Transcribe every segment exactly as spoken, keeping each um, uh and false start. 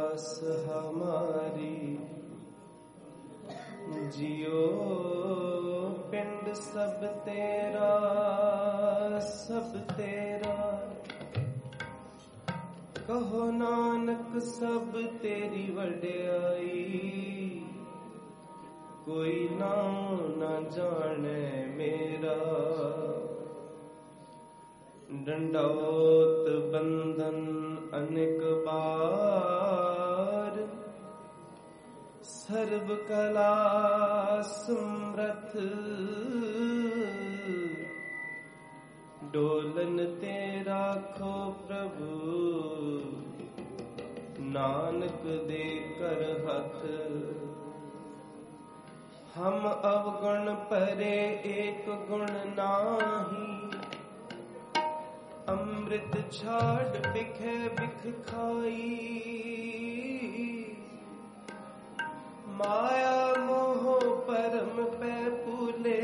आस हमारी, जियो पिंड सब तेरा सब तेरा, कहो नानक सब तेरी वड्याई, कोई नाम न जाने मेरा। दंडौत बंधन अनेक बार, सर्व कला समर्थ, डोलन तेरा खो प्रभु, नानक दे कर हथ। हम अवगुण परे एक गुण नाही, अमृत छाड़ बिखे बिख खाई, माया मोह परम पे पूले,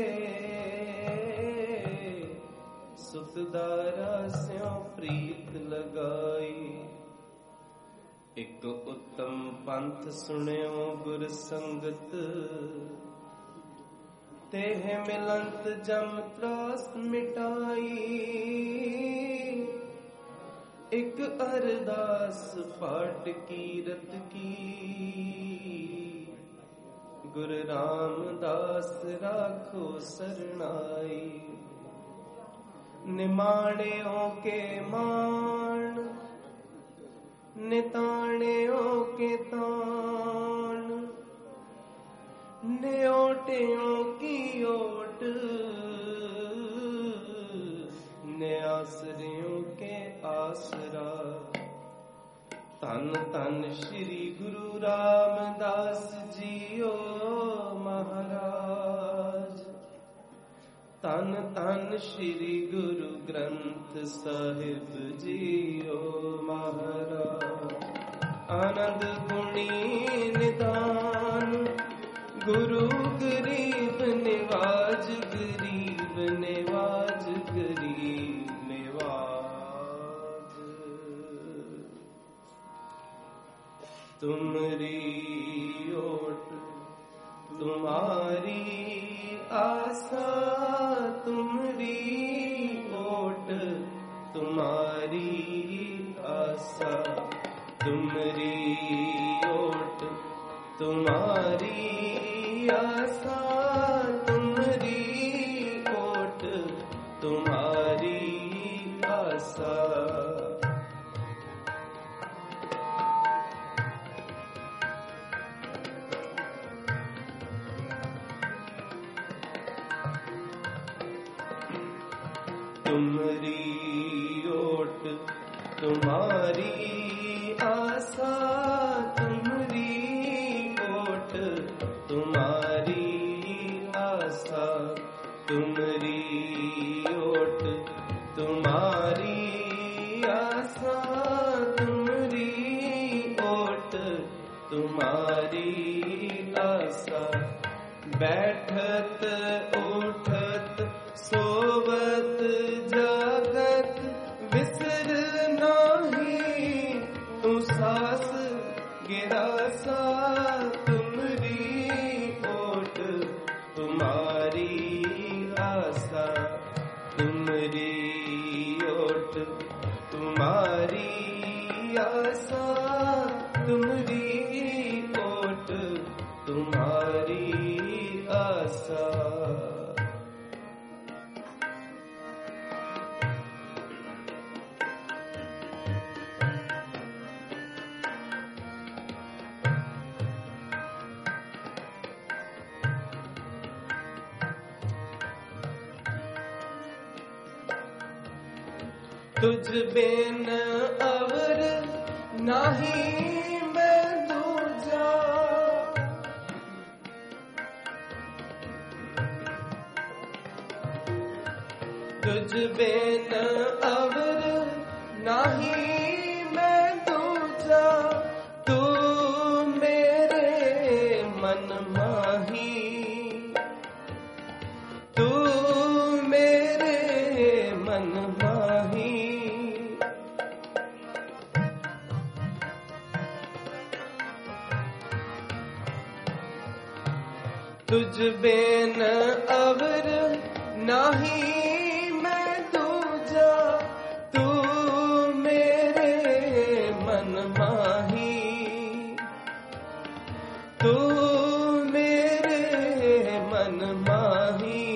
सुखदारा स्यों प्रीत लगाई। एक उत्तम पंथ सुन्यो गुर संगत, तेह मिलंत जम त्रास मिटाई। एक अरदास पाठ कीरत की, गुरु रामदास राखो सरनाई। निमाणियों के मान, निताणियों के तान, न्योटियों की ओट, न्यासरियों के आसरा। तन तन श्री गुरु रामदास जियो महाराज, तन तन श्री गुरु ग्रंथ साहिब जियो महाराज। आनंद गुणी निदान, गुरु गरीब निवाज, गरीब निवाज, गरीब निवाज। तुमरी ओट तुम्हारी आशा, तुमरी ओट तुम्हारी आशा, तुमरी ओट तुम्हारी आशा, तुमरी ओट तुम्हारी आशा। तुमरी ओट तुम्हारी आशा, तुमरी ओट तुम्हारी आशा, तुमरी ओट तुम्हारी आशा, तुमरी ओट तुम्हारी आशा। बैठत उठत सोवत जागत, विसर नाही तू सास गिरासा। तुमरी ओट तुम्हारी आशा, तुमरी ओट तुम्हारी आशा, तुमरी ओट तुम्हारी आशा। तुझ बिन अवर नाही मैं दूजा, तुझ बिन अवर नाही मैं दूजा। तू मेरे मन माही, तू मेरे मन माही। तुझ बेन अवर नाही मैं दूजा, तू मेरे मन माही, तू मेरे मन माही।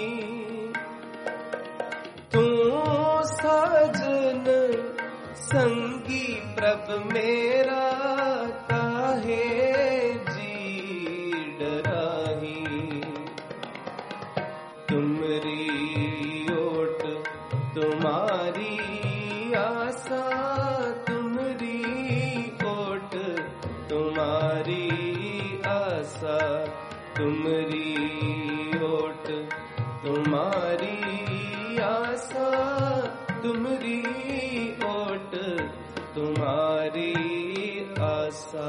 तू साजन संगी प्रभ मेरा, काहे जी डराही। तुमरी ओट तुम्हारी आशा, तुमरी ओट तुम्हारी आशा, तुमरी ओट तुम्हारी आशा, तुमरी ओट तुम्हारी आशा।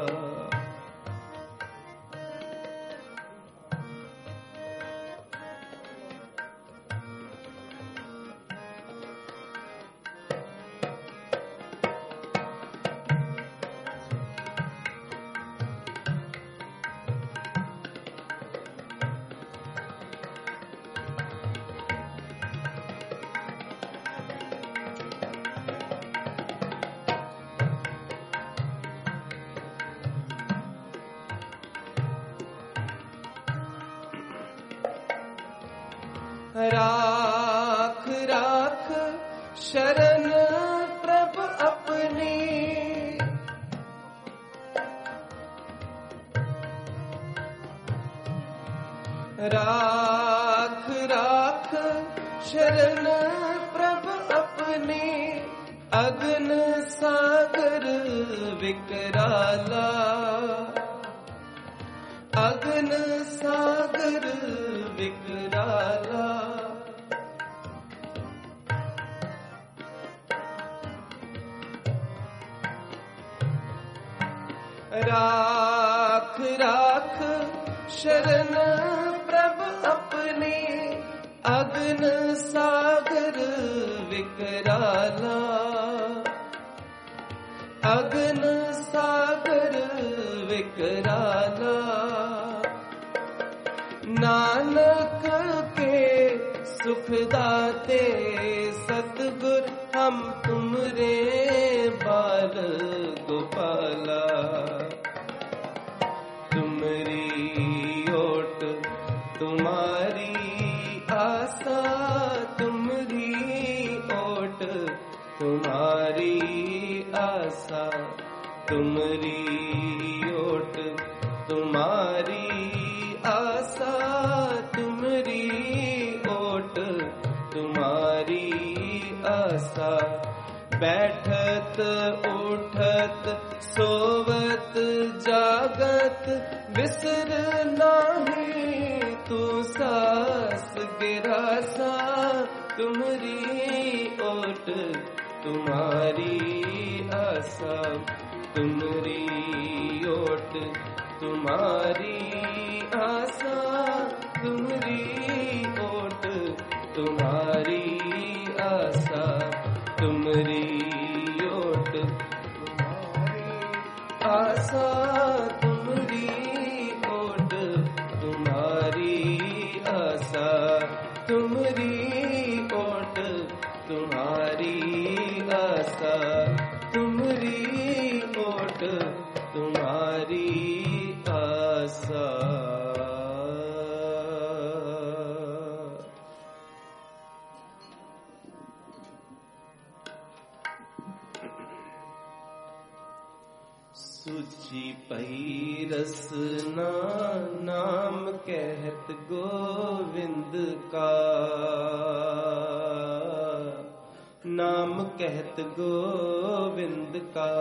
राख राख शरण प्रभ अपनी, राख राख शरण प्रभ अपनी। अगन सागर विकराला, अगन सागर विकराला। राख राख शरण प्रभ अपने, अगन सागर विकराला, अगन सागर विकराला। नानक के सुख दाते सतगुर, हम तुमरे बाल गोपाला। तुमरी ओट तुम्हारी आशा, तुमरी ओट तुम्हारी आशा, तुमरी ओट तुम्हारी आशा, तुमरी ओट तुम्हारी आशा। बैठत उठत सोवत जागत, बिसर नाही तू सास गिरासा। तुमरी ओट तुम्हारी आशा, तुमरी ओट तुम्हारी आशा, तुमरी ओट तुम्हारी आशा, तुमरी ओट तुम्हारी आशा, तुमरी ओट तुम्हारी आशा, तुमरी ओट तुम्हारी आशा, तुमरी ओट तुम्हारी आशा। सूची पई रसना, नाम कहत गोविंद का, नाम कहत गोविंद का।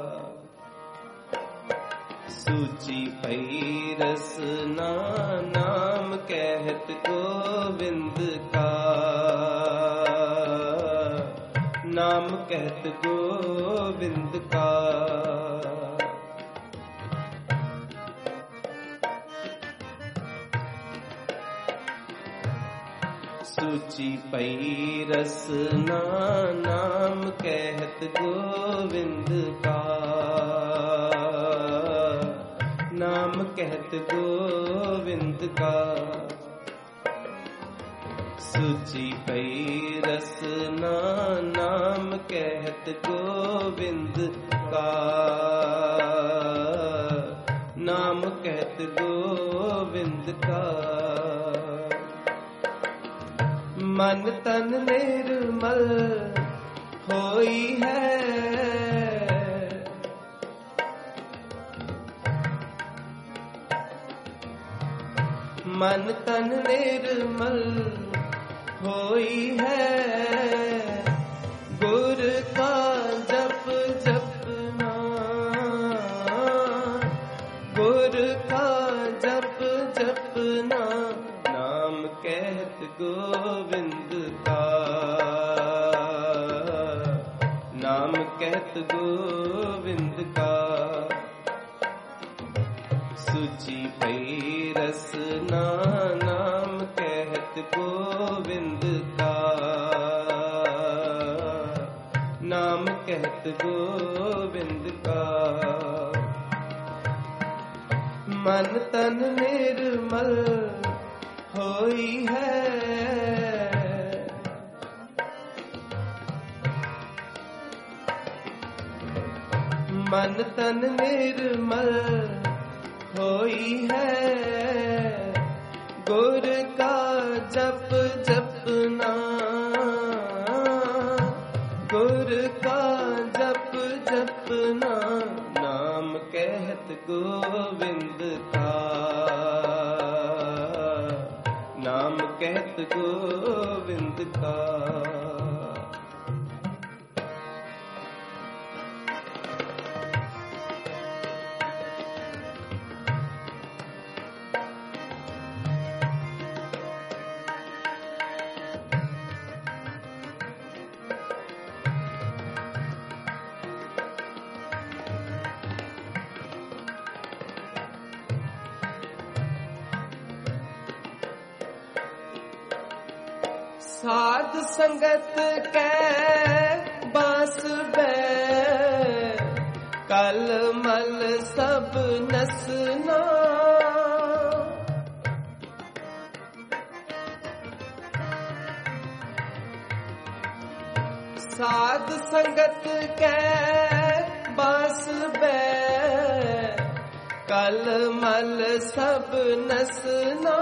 सूची पई रसना, नाम कहत गोविंद का, नाम कहत गोविंद का। सूची पई रसना, नाम कहत गोविंद का, नाम नाम कहत गोविंद का। सुची पई रसना नाम कहत गोविंद का। नाम कहत गोविंद का। मन तन निर्मल होई है। मन तन निर्मल होई है। गुर का जप जपना। गुर का जप जपना नाम कहत गोविंद का। नाम कहत गोविंद का। सुची पई रसना नाम कहत गोविंद का। नाम कहत गोविंद का। मन तन निर्मल होई है। मन तन निर्मल होई है। गुर का जप जपना। गुर का जप जपना नाम कहत गोविंद का। नाम कहत गोविंद का। साध संगत कै बास बै। कल मल सब नसना। साध संगत कै बास बै। कल मल सब नसना।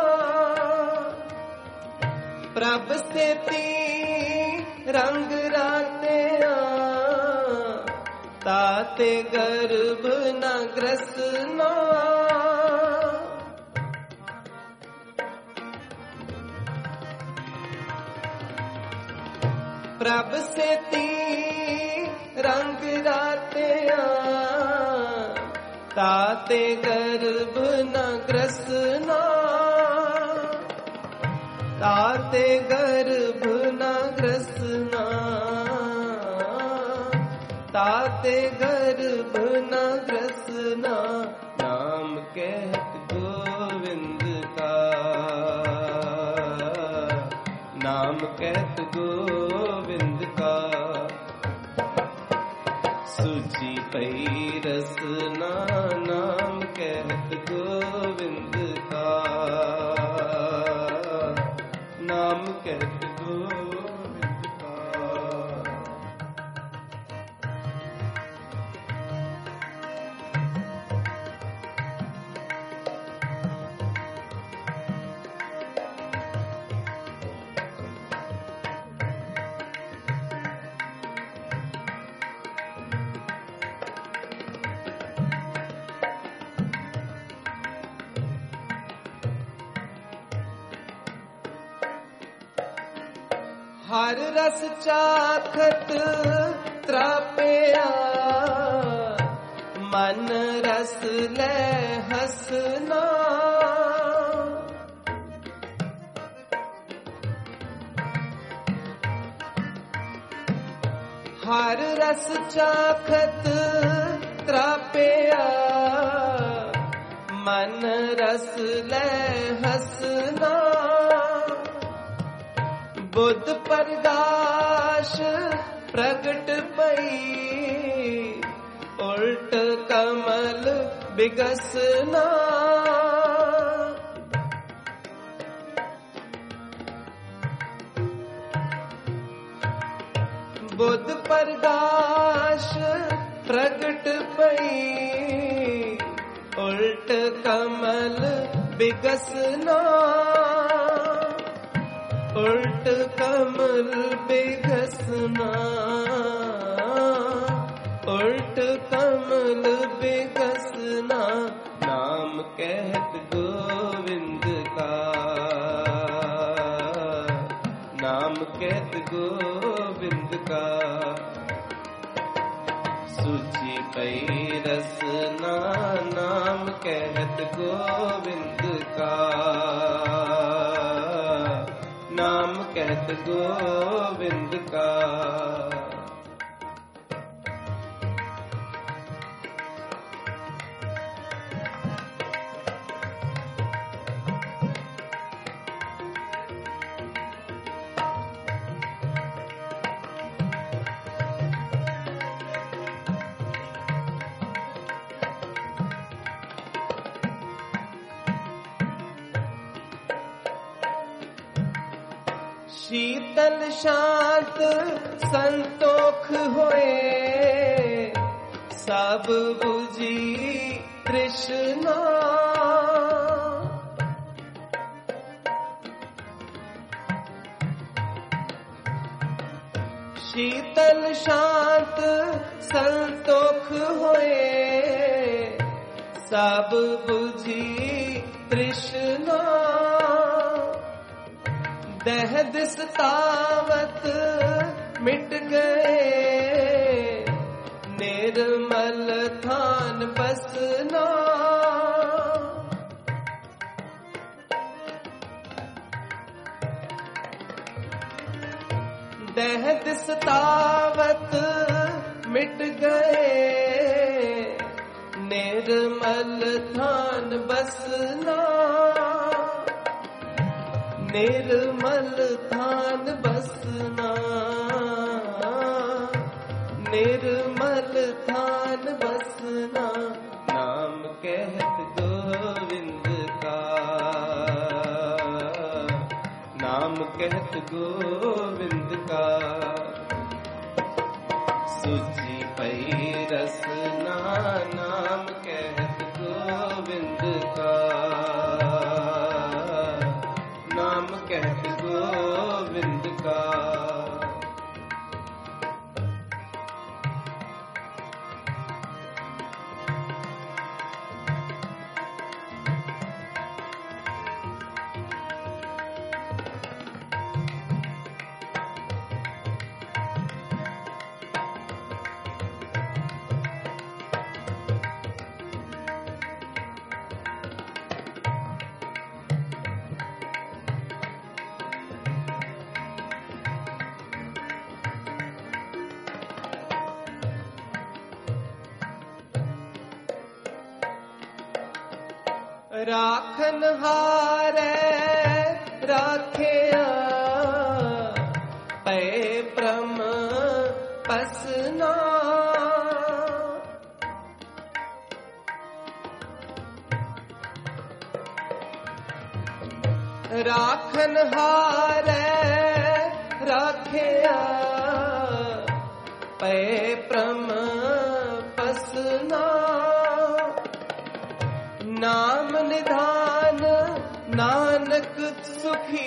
प्रभ से ती रंग राते ताते गर्भ न ग्रसना। प्रभ से ती रंग राते ताते गर्भ न ग्रसना। ताते गर्भ न ग्रसना। ताते गर्भ न ग्रसना नाम कहत गोविंद का। नाम कहत गोविंद का। सुची पई रसना नाम कहत गोविंद का। नाम कहत गोविंद का। हर रस चाखत त्रापया। मन रस ले हसना। हर रस चाखत त्रापया। मन रस ले हसना। बुद्ध प्रकाश प्रगट पई। उल्ट कमल बिगसना बुध प्रकाश प्रगट पई उल्ट कमल बिगसना उल्ट कमल बिगसना उल्ट कमल बिगसना नाम कहत गोविंद का नाम कहत गोविंद का सूची पई रसना नाम कहत गोविंद का नाम कहत गोविंद का शीतल शांत संतोख होए सब बुझी तृष्णा शीतल शांत संतोख होए सब बुझी तृष्णा दह दिस तावत मिट गए निर्मल थान बसना दह दिस तावत मिट गए निर्मल थान बसना निर्मल थान बसना निर्मल थान बसना नाम कहत गोविंद का नाम कहत गोविंद का सूची पई रसना नाम कहत गोविंद का नाम कहत गोविंद का राखन हारे राखिया पै प्रम पसना राखन हारे राखिया पै प्रम पसना नाम निधान नानक सुखी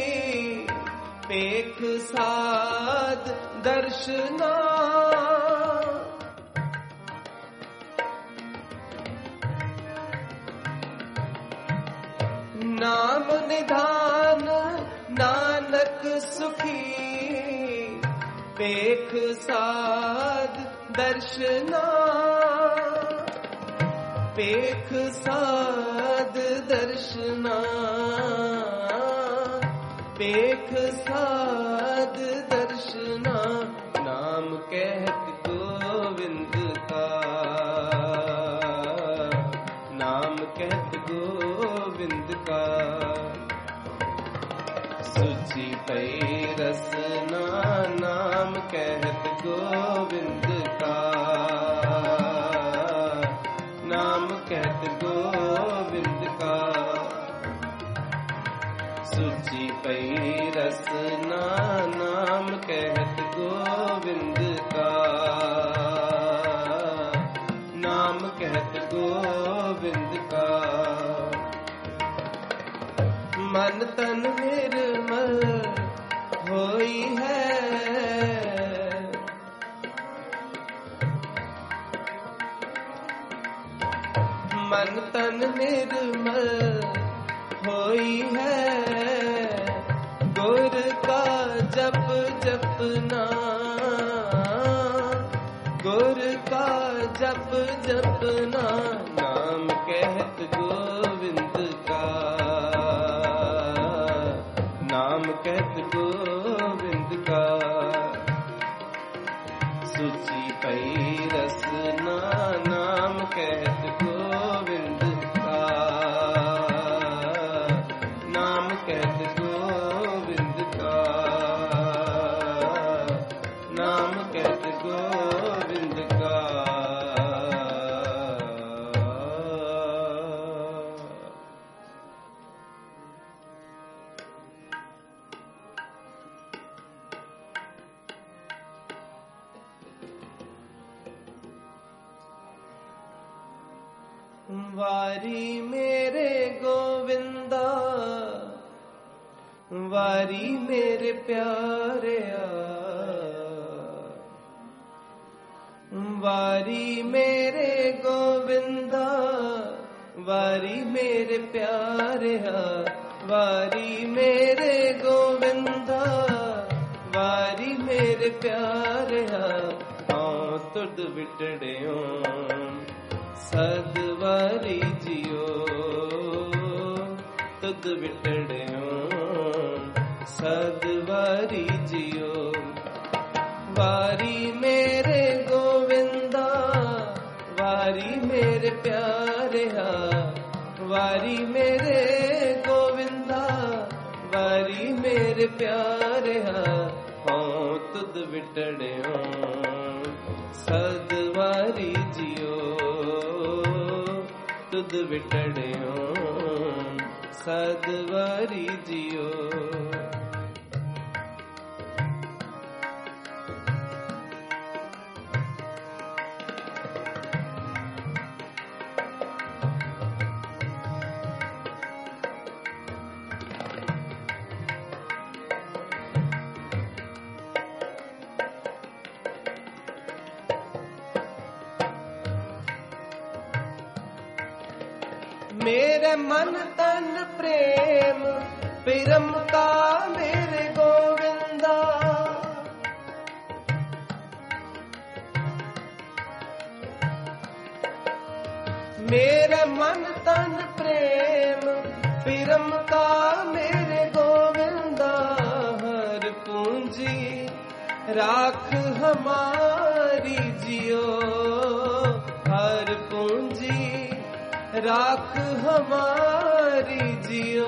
पेख साध दर्शना नाम निधान नानक सुखी पेख साध दर्शना पेख साध दर्शना पेख साध दर्शना नाम कहत गोविंद का नाम कहत गोविंद का सूची पई रसना नाम कहत गोविंद का नाम कहत गोविंद का। सुची पई रसना नाम कहत गोविंद का। नाम कहत गोविंद का। मन तन निर्मल होई है। मन तन निर्मल होई है। गुर का जप जपना। गुर का जप जपना नाम कहत गोविंद का। नाम कहत गोविंद का। सुची पई रसना नाम कहत गोविंद का। नाम कहत गोविंद का। नाम कहत गोविंद का। वारी मेरे गोविंदा। वारी मेरे प्यारे। वारी मेरे गोविंदा। वारी मेरे प्यारे। वारी मेरे गोविंदा। वारी मेरे प्यारे। हाँ तुद बिटड़ियो सदवारी जियो। तुद बिटड़ियो सदवारी जियो। वारी मेरे गोविंदा। वारी मेरे प्यारे। वारी मेरे गोविंदा। वारी मेरे प्यारे। हाँ तुद बिटड़ियो सदवारी जियो। तुद बिटड़ियो सदवारी जियो। मेरे मन तन प्रेम प्रेम का मेरे गोविंदा। मेरे मन तन प्रेम प्रेम का मेरे गोविंदा। हर पूंजी राख हमारी जियो। हर पूंजी राख हमारी जियो।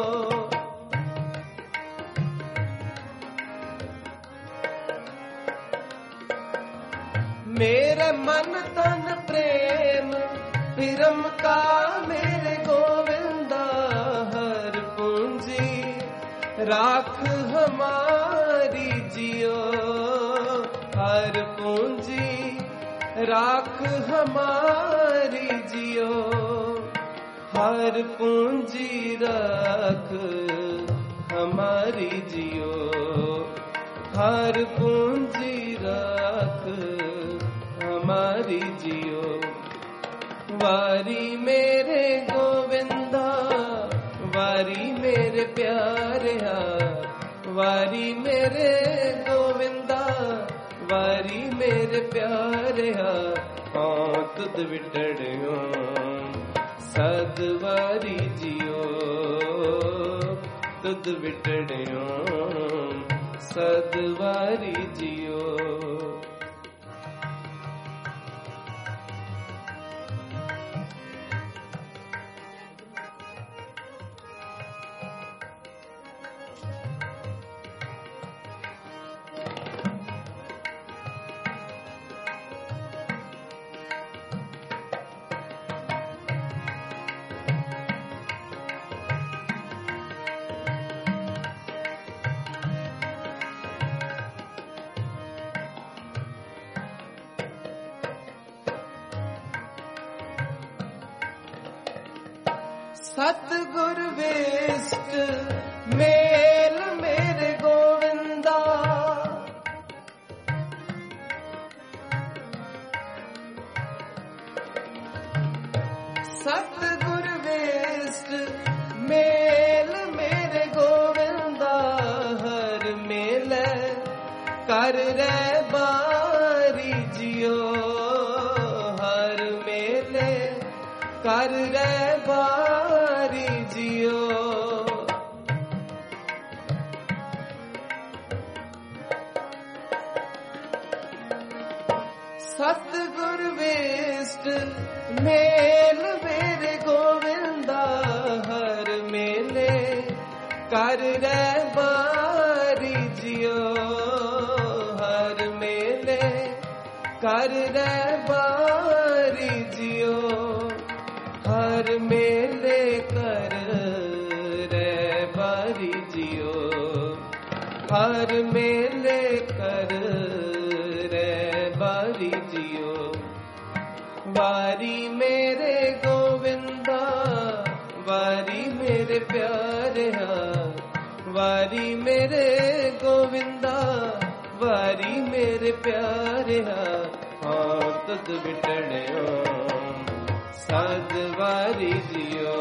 मेरे मन तन प्रेम प्रेम का मेरे गोविंदा। हर पूंजी राख हमारी जियो। हर पूंजी राख हमारी जियो। हर पूंजी राख हमारी जियो। हर पूंजी राख हमारी जियो। वारी मेरे गोविंदा। वारी मेरे प्यारे। वारी मेरे गोविंदा। वारी मेरे प्यारे। हाँ तुद बिटड़ियो सदवारी जियो। तुद बिटड़ियो सदवारी जियो। सतगुर वेस्ट मेल मेरे गोविंदा, सतगुर वेस्ट मेल मेरे गोविंदा, हर मेल कर रे बारी जियो, हर मेले कर रे बारी जियो। सतगुर वेस्ट मेल मेरे गोविंदा, हर मेले कर रे बारी जियो, हर मेले कर रे बारी जियो, हर मेले कर रे बारी जियो, हर मेले कर रे बारी जियो। वारी मेरे गोविंदा, वारी मेरे प्यारे, वारी मेरे गोविंदा, वारी मेरे प्यारे, हाँ तुद बिटड़ियो साध वारी जियो,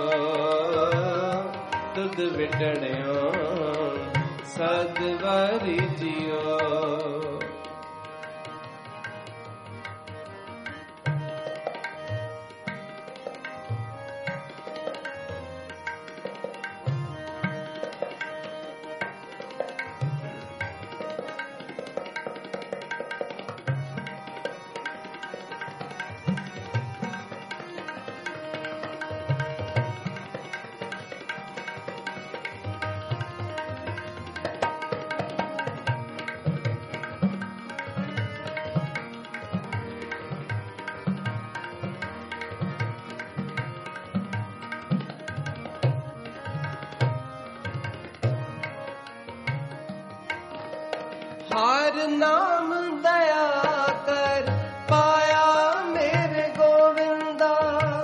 तुद बिटड़ियो साध वारी जियो। हर नाम दया कर पाया मेरे गोविंदा,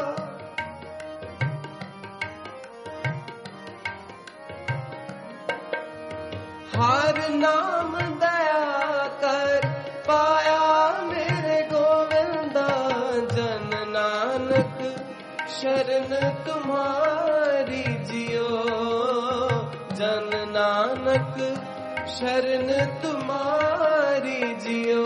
हर नाम दया कर पाया मेरे गोविंदा, जन नानक शरण तुम्हारी जियो, जन नानक शरण तुम्हारी जियो।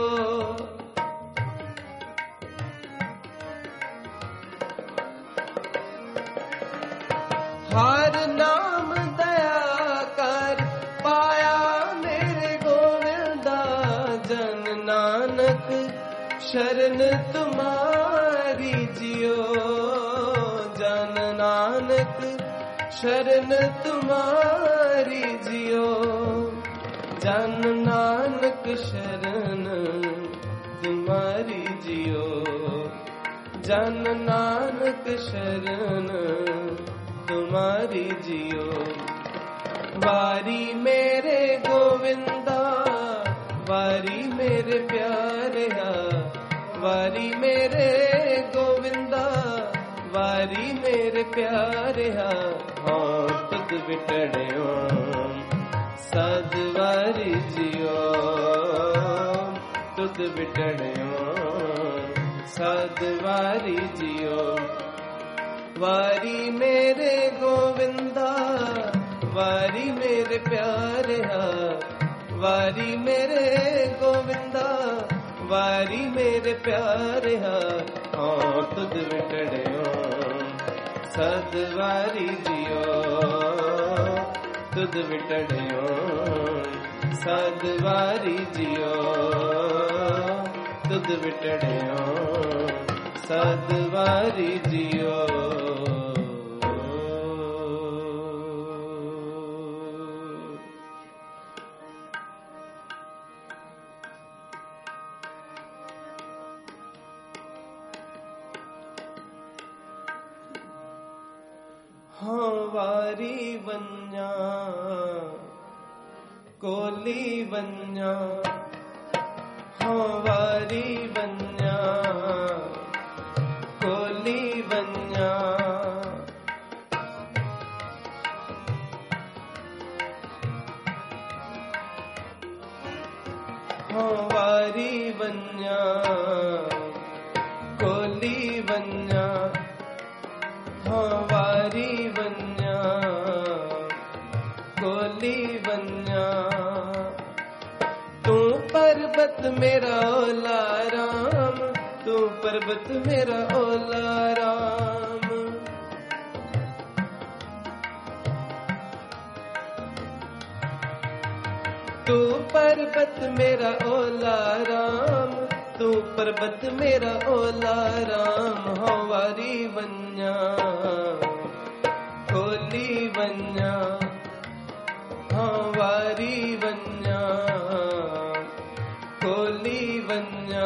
हर नाम दया कर पाया मेरे गोविंदा, जन नानक शरण तुम्हारी जियो, जन नानक शरण तुम्हारी जियो, जन नानक शरण तुम्हारी जियो, जन नानक शरण तुम्हारी जियो। वारी मेरे गोविंदा, वारी मेरे प्यारे, वारी मेरे गोविंदा, वारी मेरे प्यारे, हाँ तुद बिटड़ियो साध वारी जियो, तुद बिटड़ियो साध वारी जियो। वारी मेरे गोविंदा, वारी मेरे प्यारे, वारी मेरे गोविंदा, वारी मेरे प्यारे, हाँ तुद बिटड़ियो साध वारी जियो, तुद बिटड़ियो साध वारी जियो, तुद बिटड़ियो साध वारी जियो। हाँ वारी वन्या कोली वन्या, हाँ वारी वन्या कोली वन्या, हाँ वारी वन्या कोली वन्या हाँ वारी वन्या कोली वन्या तू पर्वत मेरा ओला राम तू पर्वत मेरा ओला राम तू पर्वत मेरा ओला राम तू पर्वत मेरा ओला राम हाँ वारी वन्या कोली वन्या हाँ वारी वन्या कोली वन्या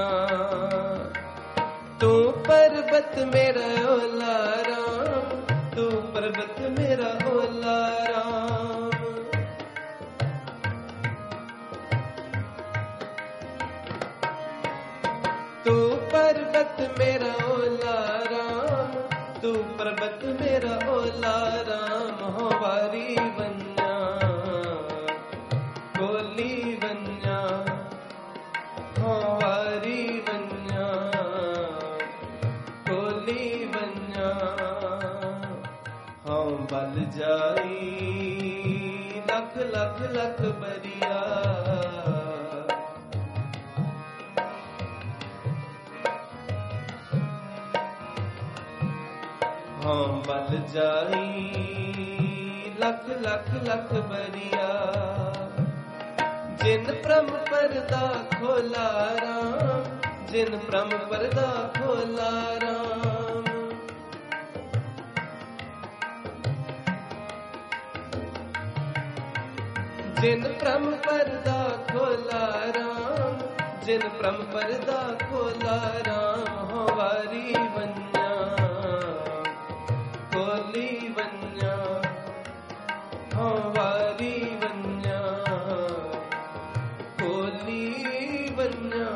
तू पर्वत मेरा ओला राम तू पर्वत मेरा ओला राम तू पर्वत मेरा ओला राम तू पर्वत मेरा ओला राम हो वारी वन्या कोली वन्या हो वारी वन्या कोली वन्या हाँ बल जाई लख लख लख बरिया हाँ बल जाई लख लख लख बरिया जिन प्रम पर्दा खोला राम जिन प्रम पर्दा खोला राम जिन प्रम पर्दा खोला राम जिन प्रम पर्दा खोला राम हो वारी वन्या कोली वन्या हाँ वारी वन्या कोली वन्या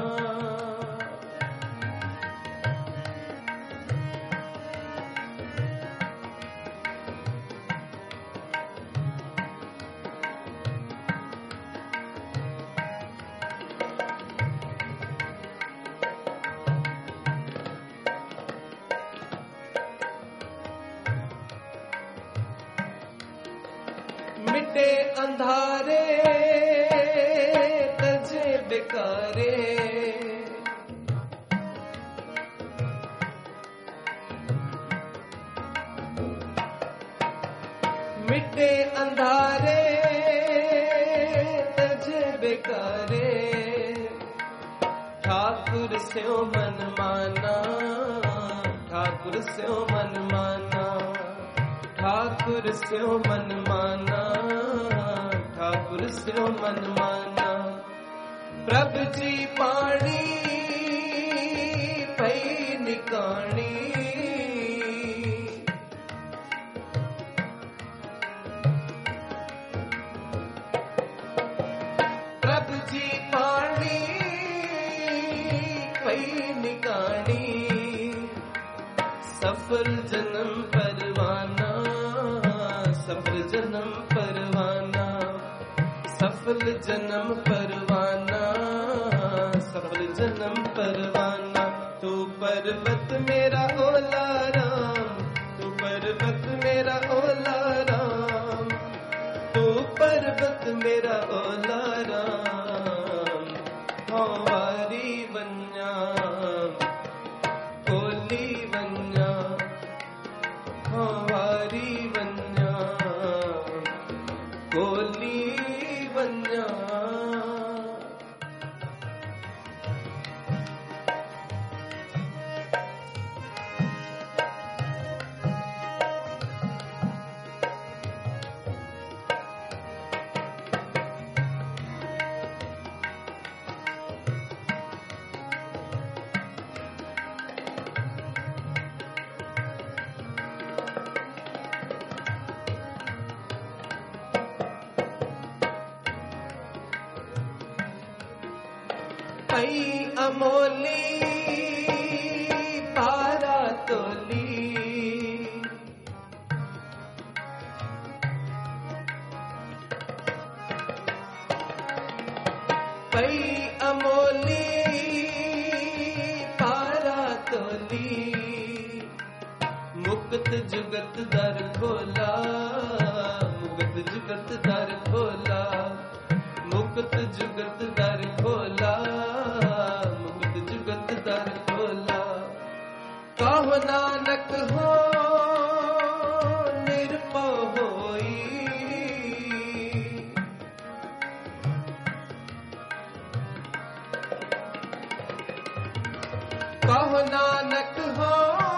मिटे अंधारे तजे बेकारे मिटे अंधारे तजे बेकारे ठाकुर से मन माना ठाकुर से मन माना ठाकुर से मन माना ठाकुर से मन माना प्रभु जी पानी पई निकाणी प्रभु जी पानी पई निकाणी सफल जन्म परवाना सफल जन्म परवाना सफल जन्म परवाना सफल जन्म परवाना तू पर्वत मेरा ओला राम तू पर्वत मेरा ओला राम तू पर्वत मेरा ओला राम हाँ वारी वन्या कोली वन्या हाँ वारी वन्या कोली वन्या पई अमोली पारा तोली पई अमोली पारा तोली मुक्त जुगत दर खोला मुक्त जुगत दर खोला मुक्त जुगत दर खोला मुक्त जुगत दर खोला कहो नानक हो निरपो होई कहो नानक हो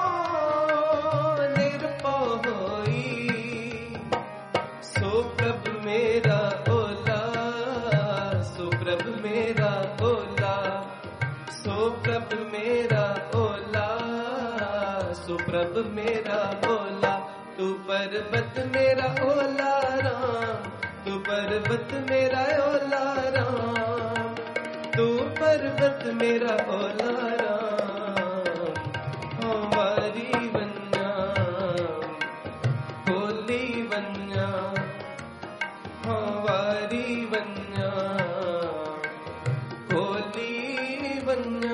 निरपो होई सो प्रभु मेरा ओला सो प्रभु मेरा ओला सो प्रभु मेरा ओला सो प्रभु मेरा ओला तू पर्वत मेरा ओला राम तू पर्वत मेरा ओला राम तू पर्वत मेरा ओला राम हमारी बन्या होली बन्या हमारी बन्या होली बन्या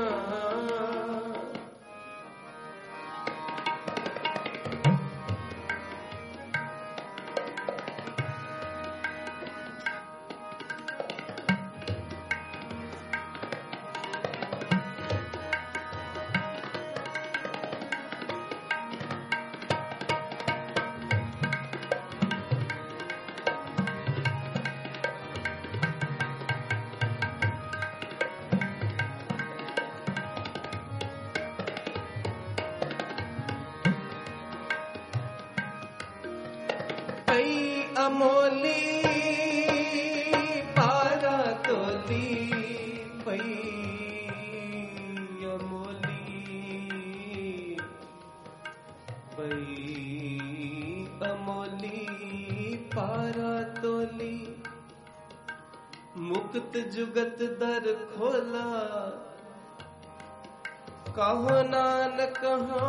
पई अमोली पारा तोली पई अमोली पई अमोली पारा तोली मुक्त जुगत दर खोला कहो नानक हो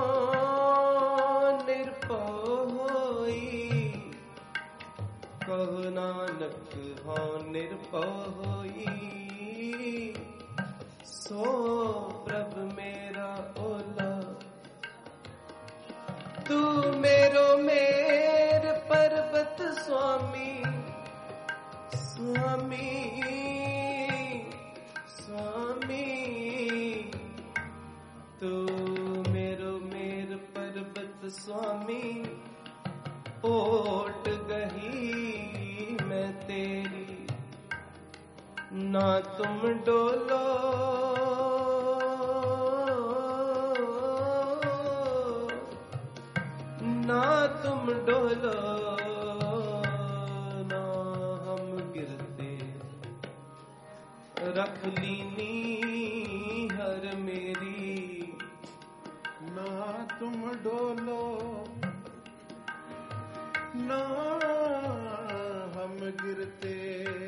निरपो होई कहो नानक हो निरपो होई सो प्रभु मेरा ओला तू मेरो मेर पर्वत स्वामी स्वामी स्वामी तू मेरो मेर पर्वत स्वामी ओट गही मैं तेरी ना तुम डोलो ना तुम डोलो ना हम गिरते रख लीनी हर मेरी ना तुम डोलो ना हम गिरते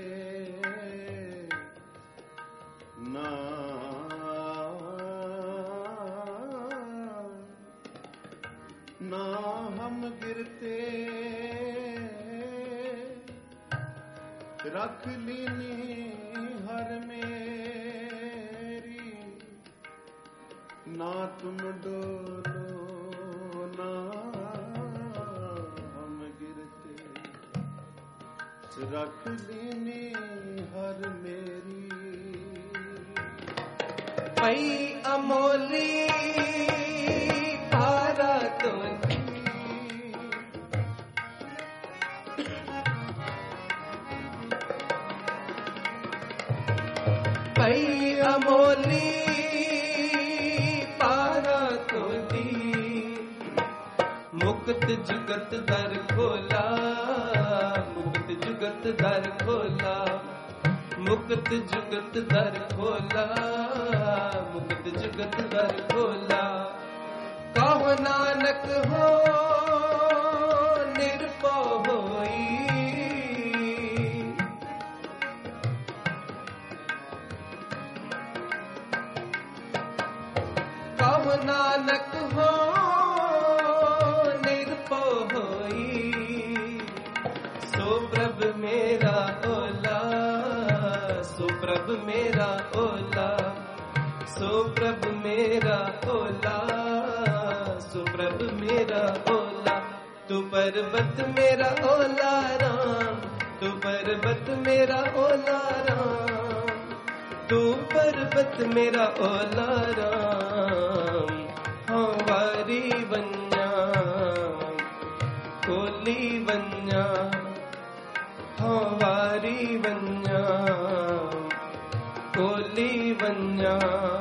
ना ना हम गिरते रख लीनी हर मेरी ना तुम डोलो ना रख लीनी हर मेरी पई अमोली पारा तोली पई अमोली पारा तोली मुक्त जुगत दर खोला मुक्त जुगत दर खोला मुक्त जुगत दर खोला मुक्त जुगत दर खोला कहो नानक हो निरपो होई कहो नानक हो निरपो होई सो प्रभु मेरा ओला सो प्रभु प्रभ मेरा ओला, सो प्रभ मेरा ओला, सो प्रभ मेरा ओला। तू पर्वत मेरा ओला राम, तू पर्वत मेरा ओला राम, तू पर्वत मेरा ओला राम। हाँ वारी वन्या कोली वन्या, हाँ वारी वन्या कोली वन्या।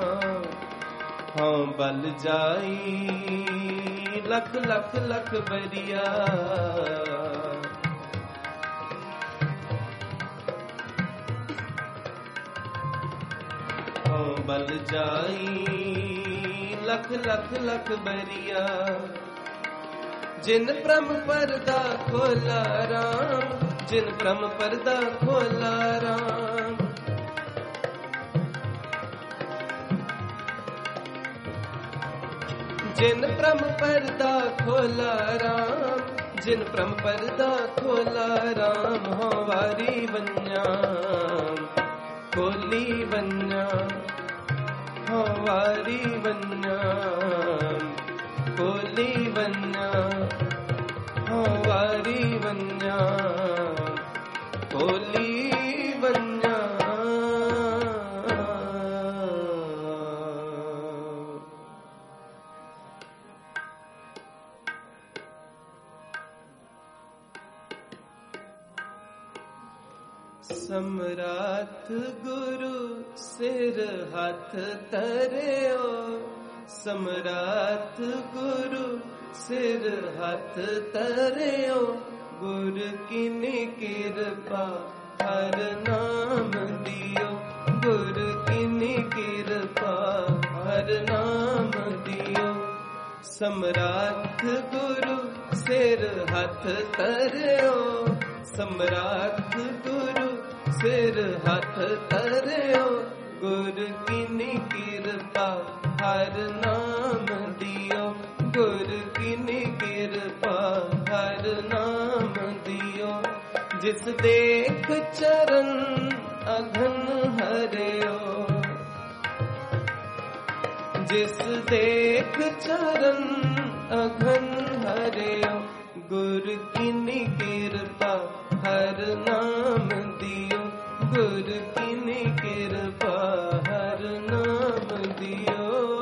हाँ बल जाई लख लख लख बरिया, हाँ बल जाई लख लख लख बरिया। जिन प्रम पर्दा खोला राम, जिन प्रम पर्दा खोला राम। जिन प्रम पर्दा खोला राम, जिन प्रम पर्दा खोला राम। हाँ वारी वन्या कोली वन्या, हाँ वारी वन्या कोली वन्या, हाँ वारी वन्या कोली वन्या। सम्राट गुरु सिर हाथ तरियो, सम्राट गुरु सिर हाथ तरियो। गुरु किनी कृपा हर नाम दियो, गुरु किनी कृपा हर नाम दियो। सम्राट गुरु सिर हाथ तरियो, सम्राट गुरु सिर हाथ तरियो। गुरु किनी कृपा हर नाम दियो, गुरु किनी कृपा हर नाम दियो। जिस देख चरण अघन हरियो, जिस देख चरण अघन हरियो। गुरु किनी कृपा हर नाम दियो, गुरु किनी कृपा हर नाम दियो।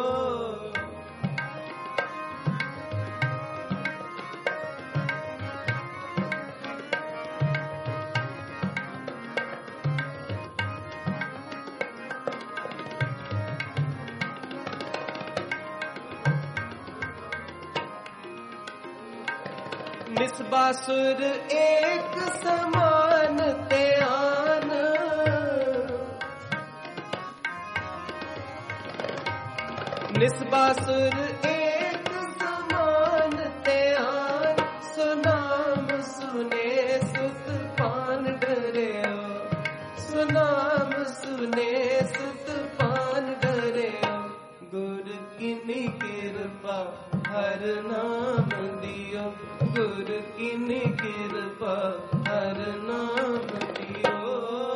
निस्बासुर एक समान त्यान, निस्बासुर एक समान त्यान। सुनाम सुने सुत पान डरियो, सुनाम सुने सुत पान डरियो। गुरु किनी कृपा हर नाम दियो, गुरु किनी कृपा हर नाम दियो।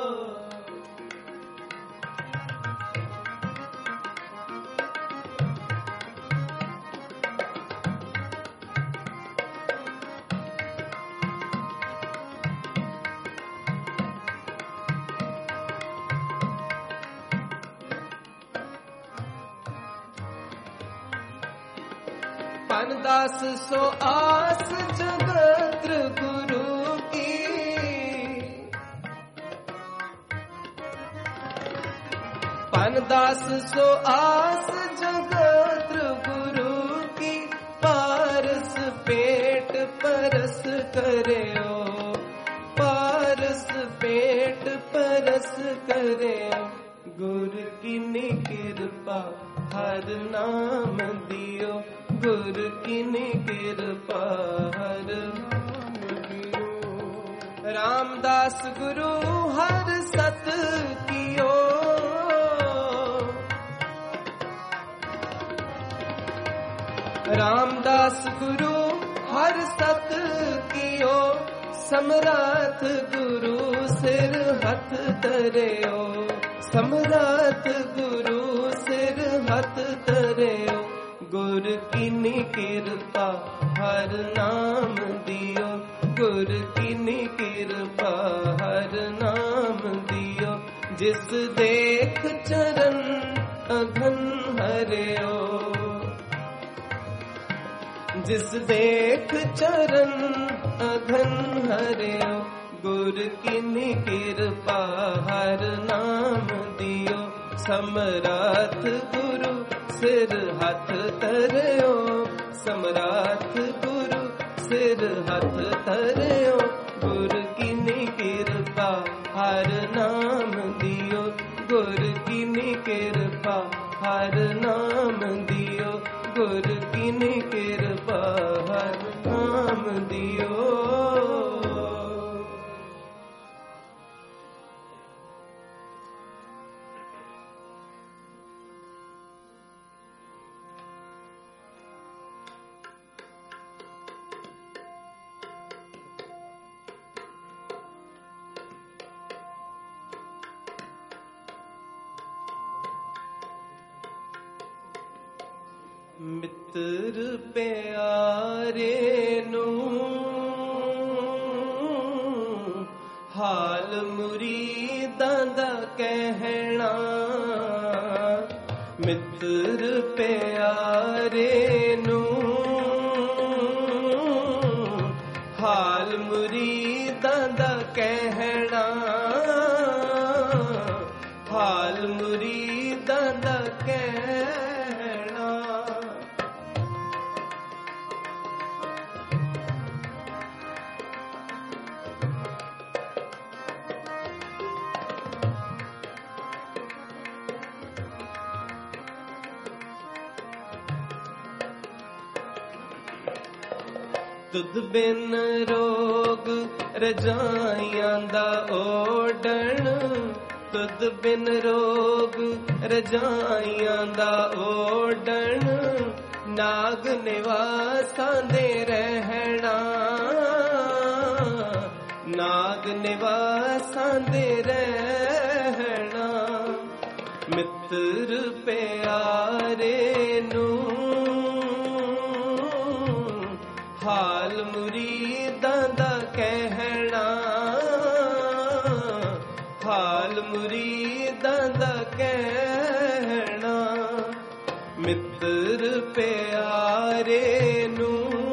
पानदास सो आस जगत गुरु की, पानदास सो आस जगत गुरु की। पारस पेट परस करियो, पारस पेट परस करियो। गुरु किनी कृपा हर नाम दियो, गुरु किनी कृपा हर नाम दियो। रामदास गुरु हर सत कियो, रामदास गुरु हर सत कियो। सम्राट गुरु सिर हथ तरियो, ਸਮਰਾਤ ਗੁਰੂ ਸਿਰ ਹੱਥ ਧਰਿਓ, ਗੁਰ ਕੀਨੀ ਕਿਰਪਾ ਹਰ ਨਾਮ ਦਿਓ, ਗੁਰ ਕੀਨੀ ਕਿਰਪਾ ਹਰ ਨਾਮ ਦਿਓ। ਜਿਸ ਦੇਖ ਚਰਨ ਅਗਨ ਹਰਿਓ, ਜਿਸ ਦੇਖ ਚਰਨ ਅਗਨ ਹਰਿਓ, ਗੁਰ ਕੀਨੀ ਕਿਰਪਾ ਹਰ ਨਾਮ ਦਿਓ। ਸਮਰਾਥ ਗੁਰੂ ਸਿਰ ਹੱਥ ਧਰਿਓ, ਸਮਰਾਥ ਗੁਰੂ ਸਿਰ ਹੱਥ ਧਰਿਓ, ਗੁਰ ਕੀਨੀ ਕਿਰਪਾ ਹਰ ਨਾਮ ਦਿਓ, ਗੁਰ ਕੀਨੀ ਕਿਰਪਾ ਹਰ ਨਾਮ ਦਿਓ, ਗੁਰ ਕੀਨੀ ਕਿਰਪਾ ਹਰ ਨਾਮ ਦਿਓ। ਮਿੱਤਰ ਪਿਆਰੇ ਨੂੰ ਹਾਲ ਮੁਰੀਦਾਂ ਦਾ ਕਹਿਣਾ, ਮਿੱਤਰ ਪਿਆਰੇ ਨੂੰ ਹਾਲ ਮੁਰੀਦਾਂ ਦਾ ਕਹਿਣਾ, ਹਾਲ ਮੁਰੀਦਾਂ ਦਾ ਕਹਿਣਾ। ਤੁਧ ਬਿਨ ਰੋਗ ਰਜਾਈਆਂ ਦਾ ਓਡਣ, ਤੁਧ ਬਿਨ ਰੋਗ ਰਜਾਈਆਂ ਦਾ ਓਡਣ, ਨਾਗ ਨਿਵਾਸਾਂ ਦੇ ਰਹਿਣਾ, ਨਾਗ ਨਿਵਾਸਾਂ ਦੇ ਰਹਿਣਾ। ਮਿੱਤਰ ਪਿਆਰੇ ਨੂੰ ਹਾਲ ਮੁਰੀਦਾਂ ਦਾ ਕਹਿਣਾ, ਹਾਲ ਮੁਰੀਦਾਂ ਦਾ ਕਹਿਣਾ। ਮਿੱਤਰ ਪਿਆਰੇ ਨੂੰ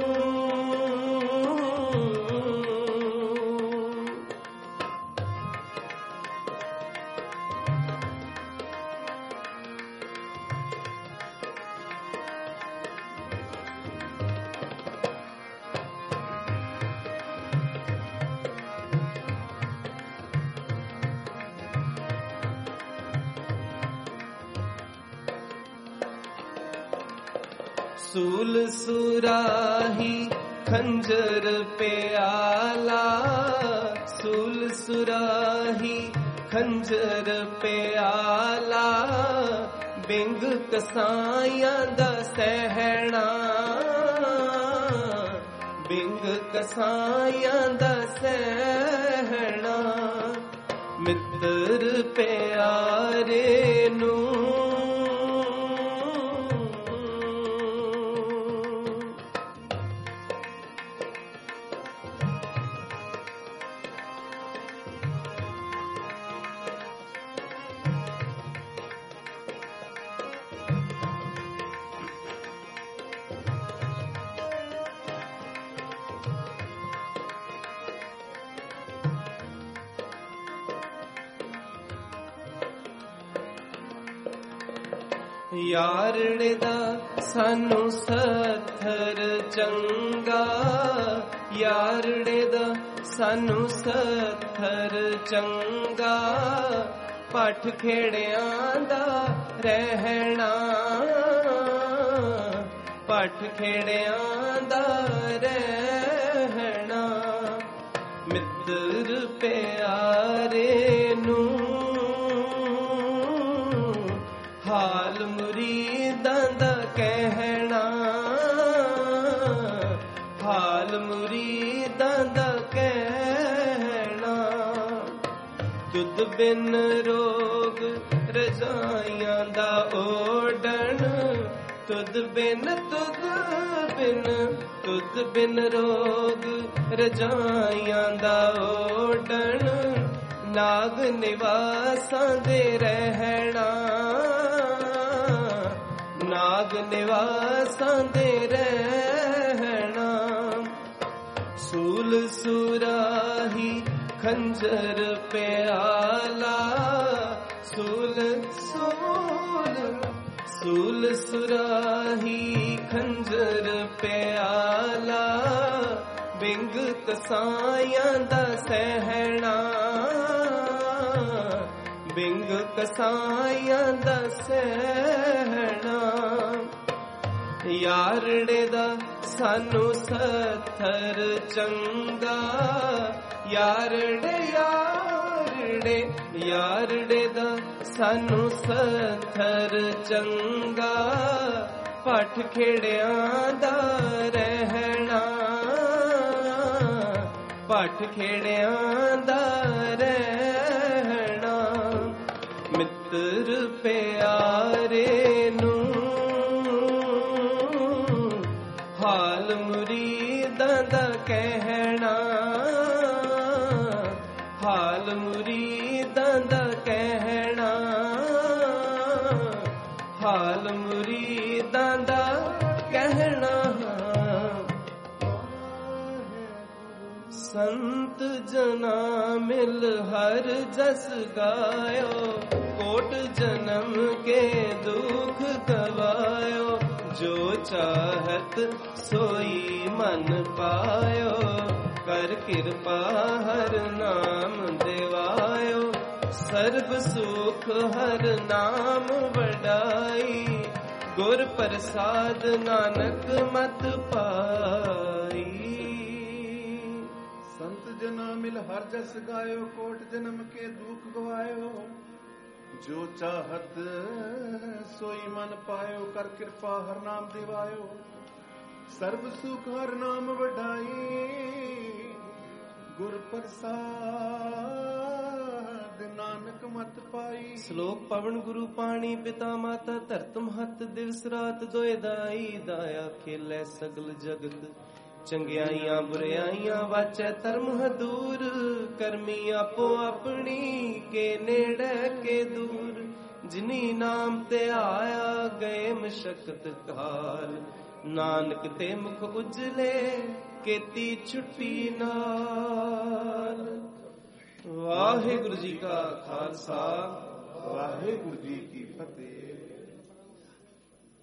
ਸੂਲ ਸੁਰਾਹੀ ਖੰਜਰ ਪਿਆਲਾ, ਸੂਲ ਸੁਰਾਹੀ ਖੰਜਰ ਪਿਆਲਾ, ਬਿੰਗ ਕਸਾਈਆਂ ਦਾ ਸਹਿਣਾ, ਬਿੰਗ ਕਸਾਈਆਂ ਦਾ ਸਹਿਣਾ। ਮਿੱਤਰ ਪਿਆਰੇ ਨੂੰ ਯਾਰੜੇ ਦਾ ਸਾਨੂੰ ਸੱਥਰ ਚੰਗਾ, ਯਾਰੜੇ ਦਾ ਸਾਨੂੰ ਸੱਥਰ ਚੰਗਾ, ਪੱਠ ਖੇੜਿਆਂ ਦਾ ਰਹਿਣਾ, ਪੱਠ ਖੇੜਿਆਂ ਦਾ ਰਹਿਣਾ। ਮਿੱਤਰ ਪਿਆਰੇ ਨੂੰ ਹਾਲ ਮੁਰੀਦਾਂ ਦਾ ਕਹਿਣਾ, ਹਾਲ ਮੁਰੀਦਾਂ ਦਾ ਕਹਿਣਾ। ਤੁਧ ਤੁਧ ਬਿਨ ਰੋਗ ਰਜਾਈਆਂ ਦਾ ਓਡਣ, ਤੁਧ ਬਿਨ ਤੁਧ ਬਿਨ ਤੁਧ ਬਿਨ ਰੋਗ ਰਜਾਈਆਂ ਦਾ ਓਡਣ, ਨਾਗ ਨਿਵਾਸਾਂ ਦੇ ਰਹਿਣਾ, ਨਾਗ ਨਿਵਾਸਾਂ ਦੇ ਰਹਿਣਾ। ਸੂਲ ਸੁਰਾਹੀ ਖੰਜਰ ਪਿਆਲਾ, ਸੂਲ ਸੂਲ ਸੂਲ ਸੁਰਾਹੀ ਖੰਜਰ ਪਿਆਲਾ, ਬਿੰਗ ਕਸਾਈਆਂ ਦਾ ਸਹਿਣਾ, ਬਿੰਗ ਕਸਾਈਆਂ ਦਾ ਸਹਿਣਾ। ਯਾਰੜੇ ਦਾ ਸਾਨੂੰ ਸੱਥਰ ਚੰਗਾ, ਯਾਰੜੇ ਯਾਰੜੇ ਯਾਰੜੇ ਦਾ ਸਾਨੂੰ ਸੱਥਰ ਚੰਗਾ, ਪੱਠ ਖੇੜਿਆਂ ਦਾ ਰਹਿਣਾ, ਪੱਠ ਖੇੜਿਆਂ ਦਾ ਰਹਿਣਾ। ਮਿੱਤਰ ਪਿਆਰੇ ਨੂੰ ਹਾਲ ਮੁਰੀਦਾਂ ਦਾ ਕਹਿਣਾ, ਹਾਲ ਮੁਰੀਦਾਂ ਦਾ ਕਹਿਣਾ, ਹਾਲ ਮੁਰੀਦਾਂ ਦਾ ਕਹਿਣਾ। ਸੰਤ ਜਨਾ ਮਿਲ ਹਰ ਜਸ ਗਾਇਓ, ਕੋਟ ਜਨਮ ਕੇ ਦੁਖ ਗਵਾਇਓ, ਜੋ ਚਾਹਤ ਸੋਈ ਮਨ ਪਾਇਓ, ਕਰ ਕਿਰਪਾ ਹਰ ਨਾਮ ਦਿਵਾਇਓ, ਸਰਬ ਸੁਖ ਹਰ ਨਾਮ ਵਡਾਈ, ਗੁਰ ਪ੍ਰਸਾਦ ਨਾਨਕ ਮਤ ਪਾਈ। ਸੰਤ ਜਨਾ ਮਿਲ ਹਰ ਜਸ ਗਾਇਓ, ਕੋਟ ਜਨਮ ਕੇ ਦੁਖ ਗਵਾਇਓ, ਜੋ ਚਾਹਤ ਸੋਈ ਮਨ ਪਾਇਓ, ਕਰ ਕਿਰਪਾ ਹਰ ਨਾਮ ਦਿਵਾਇਓ, ਸਰਬ ਸੁਖ ਹਰ ਨਾਮ ਵਡਾਈ, ਗੁਰ ਪ੍ਰਸਾਦ ਨਾਨਕ ਮਤ ਪਾਈ। ਸ਼ਲੋਕ ਪਵਨ ਗੁਰੂ ਪਾਣੀ ਪਿਤਾ ਮਾਤਾ ਧਰਤ ਮਹਤ, ਦਿਵਸ ਰਾਤ ਦੋਇ ਦਾਈ, ਦਾਇਆ ਖੇਲੇ ਸਗਲ ਜਗਤ, ਚੰਗਿਆਈਆਂ ਬੁਰਿਆਈਆਂ ਵਾਚੈ ਧਰਮ ਹਦੂਰ, ਕਰਮੀ ਆਪੋ ਆਪਣੀ ਕੇ ਨੇੜੇ ਕੇ ਦੂਰ, ਜਿਨੀ ਨਾਮ ਤੇ ਆਇਆ ਗਏ ਮਸ਼ਕਤ ਕਾਲ, ਨਾਨਕ ਤੇ ਮੁਖ ਉਜਲੇ ਕੀਤੀ ਛੁੱਟੀ ਨਾਲ। ਵਾਹਿਗੁਰੂ ਜੀ ਕਾ ਖਾਲਸਾ, ਵਾਹਿਗੁਰੂ ਜੀ ਕੀ ਫਤਿਹ।